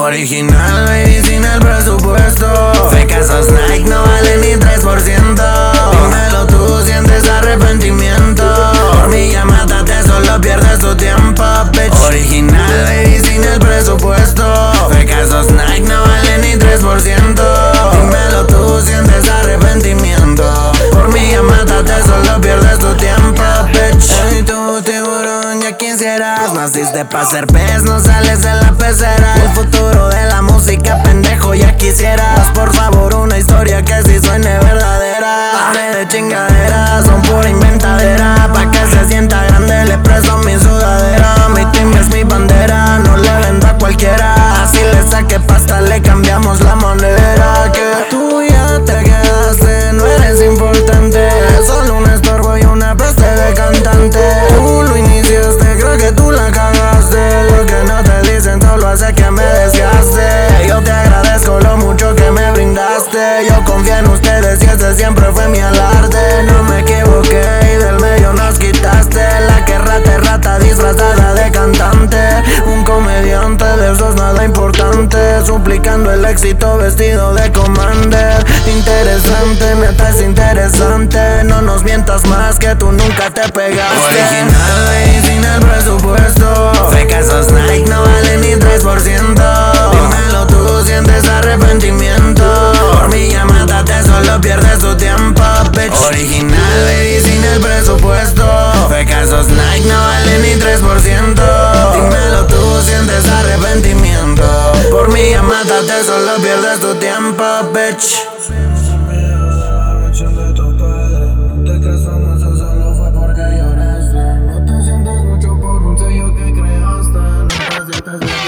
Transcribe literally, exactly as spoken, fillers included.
Original, baby, sin el presupuesto. Fe que esos Nike no valen ni tres por ciento. Dímelo tú, sientes arrepentimiento. Por mí ya mátate, solo pierdes tu tiempo, bitch. Original, baby, sin el presupuesto. Fe que esos Nike no valen ni tres por ciento. Dímelo tú, sientes arrepentimiento. Por mí ya mátate, solo pierdes tu tiempo, bitch. Hey, tú, tiburón, ya quisieras. Naciste pa' ser pez, no sales de la pecera. El futuro de la música, pendejo, ya quisieras. Por favor, una historia que sí suene verdadera. Pare de chingaderas, son pura inventadera. Pa' que se sienta grande, le presto mi sudadera. Mi team es mi bandera, no le vendo a cualquiera. Así le saque pasta, le cambiamos la moneda. Que tú ya te quedaste, no eres importante. Solo un estorbo y una peste de cantante. Tú lo iniciaste, creo que tú la cagaste. Lo que no te dicen solo hace que me desgaste. Yo te agradezco lo mucho que me brindaste. Yo confío en ustedes y ese siempre fue mi alarde. No me equivoqué y del medio nos quitaste. La que rata rata disfrazada de cantante. Un comediante de esos nada importante, suplicando el éxito vestido de commander. Interesante, me atraes interesante. No nos mientas más que tú nunca te pegaste. Original y sin el presupuesto. Fe que esos Nike no valen ni tres por ciento. Dímelo tú, sientes arrepentimiento. Por mí ya mátate, solo pierdes tu tiempo, bitch. Original, baby, sin el presupuesto. Fe que esos Nike no valen ni tres por ciento. Dímelo tú, sientes arrepentimiento. Por mí ya mátate, solo pierdes tu tiempo, bitch. De tu padre, no te creas famoso, solo fue porque lloraste. No te sientes mucho por un sello que creaste. No te sientes